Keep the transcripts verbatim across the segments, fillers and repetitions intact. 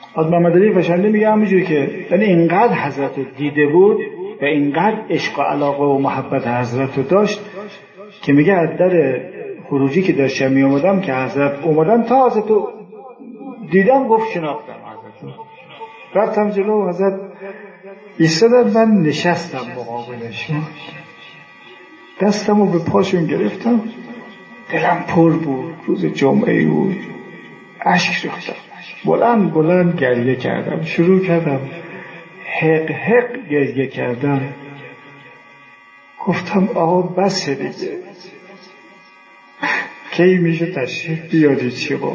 از محمد علی فشنده میگه همینجوری که یعنی اینقدر حضرت رو دیده بود و اینقدر عشق و علاقه و محبت حضرت رو داشت که میگه از در خروجی که داشتم می اومدم که حضرت اومدن تا حضرت رو دیدم گفت شناختم حضرت رو. رفتم جلو حضرت ایستادن، من نشستم مقابلشون، دستم رو به پاشون گرفتم، دلم پر بود، روز جمعه بود، اشک ریختم، بلند بلند گریه کردم، شروع کردم حق حق گریه کردم. گفتم آقا بسه دیگه، کی میشه تشریف بیاری چی با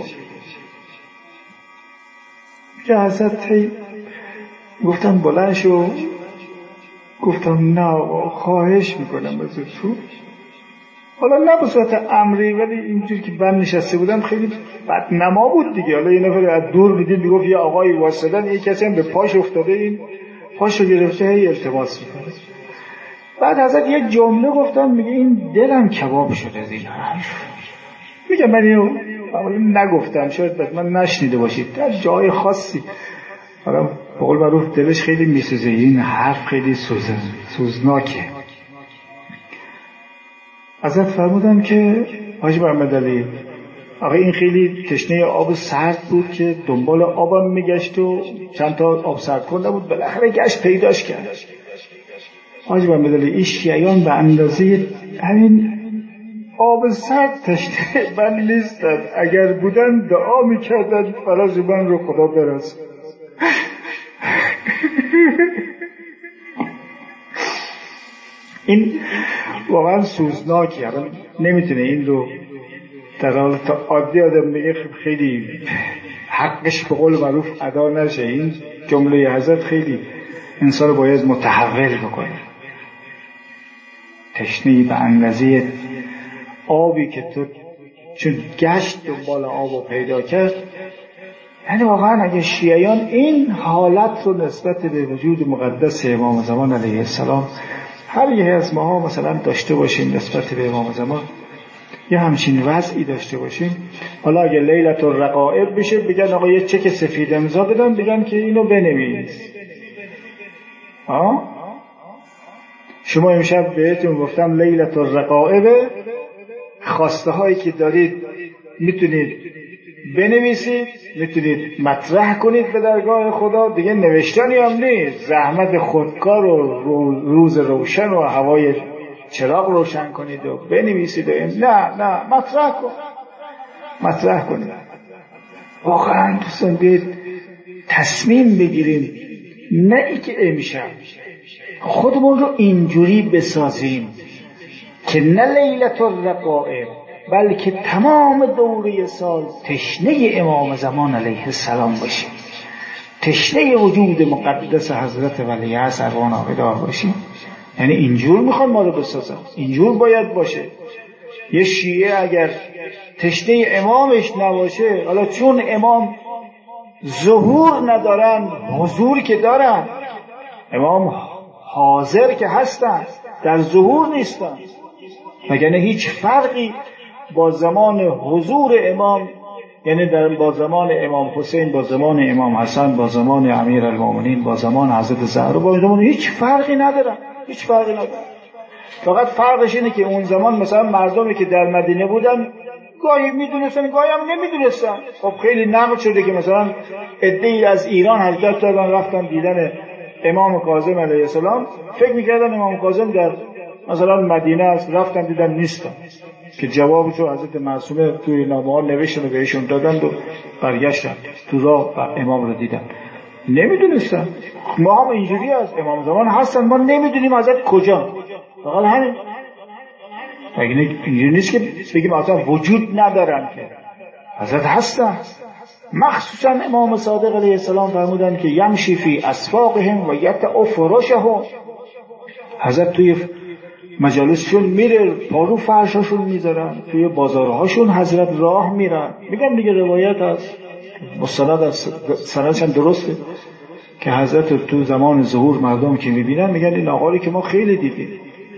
میگه حضرت تی. گفتم بلند شو، گفتم نه آقا خواهش میکنم از تو، حالا نه به صورت امری ولی اینجور که بند نشسته بودم خیلی بدنما بود دیگه. حالا یه نفر از دور میدید میگفت یه آقایی واسدن، یه کسی هم به پاش افتاده، این پاشو گرفته هی التماس میکنه. بعد حضرت یه جمله گفتم، میگه این دلم کباب شده از این حرف. میگه من اینو نگفتم، شاید بعد من نشنیده باشید، در جای خاصی حالا به قول معروف دلش خیلی میسوزه، این حرف خیلی سوزن سوزناکه. حضرت فرمودن که حاجی محمد علی آقا این خیلی تشنه آب سرد بود که دنبال آبم میگشت و چند تا آب سرد کنده بود، بالاخره گشت پیداش کرد. حاجی محمد علی این شیعیان به اندازه همین آب سرد تشنه من نیستن، اگر بودن دعا میکردن فراز من رو خدا برسه. این واقعا سوزناکیه، نمیتونه این رو در حالت عادی آدم بگه خیلی حقش به قول معروف ادا نشه. این جمله حضرت خیلی انسان رو باید متحول بکنه. تشنهی به اندازه آبی که تو چون گشت دنبال آب رو پیدا کرد. یعنی واقعا اگه شیعیان این حالت رو نسبت به وجود مقدس امام زمان علیه السلام هر یه از ماها مثلا داشته باشیم نسبت به امام زمان، یه همچین وضعی داشته باشیم، حالا اگه لیلت الرقائب بشه بگن آقا یه چک سفید امضا بدن، بگن که اینو بنویس. آه؟ شما امشب بهتون گفتم لیلت الرقائب، خواسته هایی که دارید میتونید بنویسید، میتونید مطرح کنید به درگاه خدا، دیگه نوشتنی هم نیست، زحمت خودکار و روز روشن و هوای چراغ روشن کنید و بنویسید و نه نه مطرح کن مطرح کنید. واقعا دوستان بیاید تصمیم بگیریم، نه ای که امشب خودمون رو اینجوری بسازیم که نه لیلت الرقائب بلکه تمام دوره سال تشنه امام زمان علیه السلام باشیم، تشنه وجود مقدس حضرت ولیعصر اروان آبدار باشیم. یعنی اینجور میخوان ما رو بسازن، اینجور باید باشه. یه شیعه اگر تشنه امامش نباشه، حالا چون امام ظهور ندارن حضور که دارن، امام حاضر که هستن در ظهور نیستن، مگه هیچ فرقی با زمان حضور امام، یعنی در با زمان امام حسین، با زمان امام حسن، با زمان امیرالمومنین، با زمان حضرت زهرا، با زمان هیچ فرقی نداره، هیچ فرقی نداره. فقط فرقش اینه که اون زمان مثلا مردمی که در مدینه بودن گاهی میدونستن گاهی هم نمیدونستن. خب خیلی نقل شده که مثلا عده‌ای از ایران حرکت کردن رفتن دیدن امام کاظم علیه السلام، فکر میکردن امام کاظم در مثلا مدینه است، رفتن دیدن نیستن، که جوابشو حضرت معصومه توی نامه ها نوشتن و بهشون دادن و برگشتن تو راه و امام رو دیدن. نمیدونستن. ما هم اینجوری از امام زمان هستن، ما نمیدونیم حضرت کجا. فقط همین. اینجوری نیست که بگیم اصلا وجود ندارن، که حضرت هستن. مخصوصا امام صادق علیه السلام فرمودن که یمشی فی اسواقهم و یتع فراشهم. حضرت توی مجالسشون میره، پارو فرشاشون میذارن، توی بازارهاشون حضرت راه میرن. میگم دیگه روایت هست، مستند است، سندش هم درسته، که حضرت تو زمان ظهور مردم که میبینن میگن این آقایی که ما خیلی دیدیم.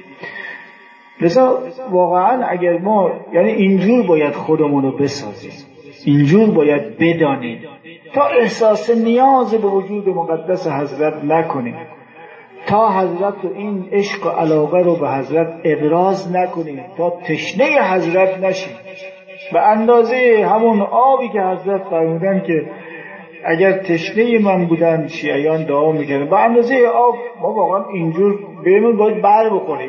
لذا واقعا اگر ما یعنی اینجور باید خودمون رو بسازیم، اینجور باید بدانیم تا احساس نیاز به وجود مقدس حضرت نکنیم، تا حضرت رو این عشق و علاقه رو به حضرت ابراز نکنیم، تا تشنه حضرت نشیم. به اندازه همون آبی که حضرت فرمودن که اگر تشنه من بودن شیعیان دعا میکنن، به اندازه آب ما واقعا اینجور بهمون باید بر بخوره.